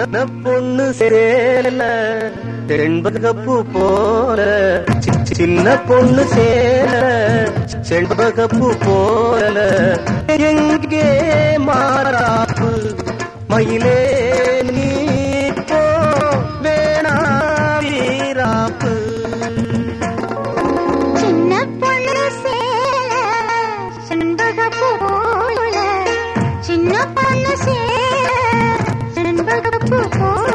பொண்ணு சேல செண்பகப்பூ போல சின்ன பொண்ணு சேல செண்பகப்பூ போல எங்கே மாறாப்பு மயிலே நீ போ வேணா வீராப்பு சின்ன பொண்ணு சேல செண்பகப்பூ போல சின்ன பொண்ணு சேல செண்பகப்பூ போல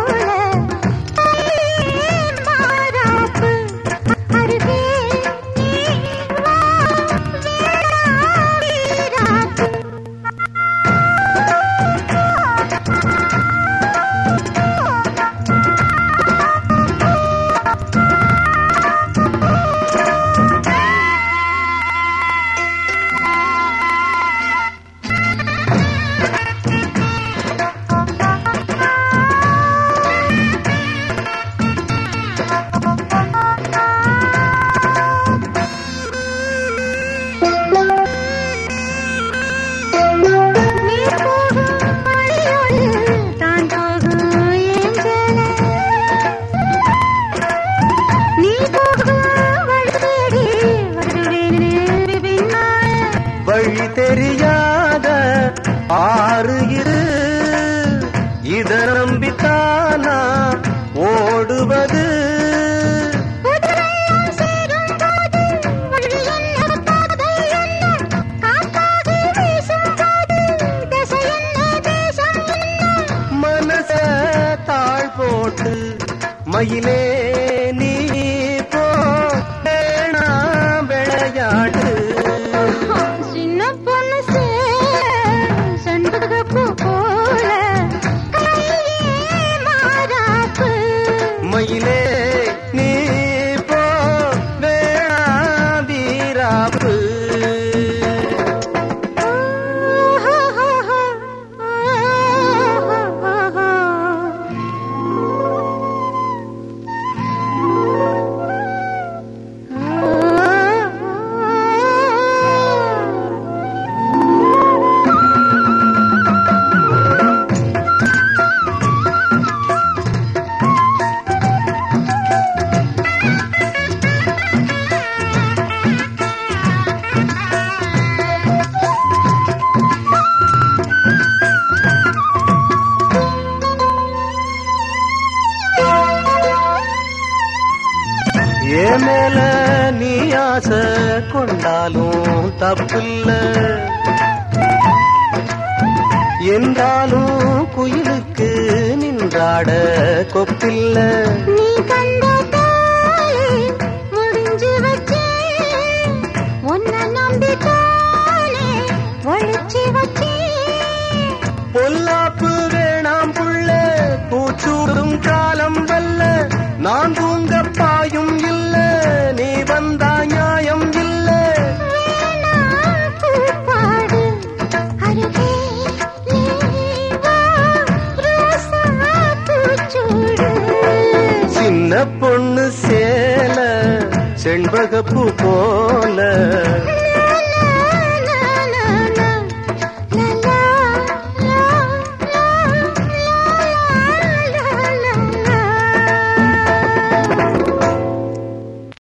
வழி தெரியாத ஆறு இரு இத நம்பித்தானா ஓடுவது மனச தாழ் போட்டு மயிலே நீ போ வேணா விளையாடு மயிலே நீ போ வேணா வீராப்பு ஏன் மேல நீ ஆசை கொண்டாலும் தப்பில்ல என்றாலும் குயிலுக்கு நின்றாட கொப்பில்ல நீ கண்ட முடிஞ்சு வச்சே உன்னை நம்பித்தானே ஒழிச்சு வச்சே பொல்லாப்பு வேணாம் புள்ள பூச்சூடும் காலம் வல்ல நான் தூங்க பாயும் இல்ல நீ வந்தா நியாயம் இல்ல பூப்பாடு அருகே பூச்சூடு சின்ன பொண்ணு சேல செண்பகப்பூ போல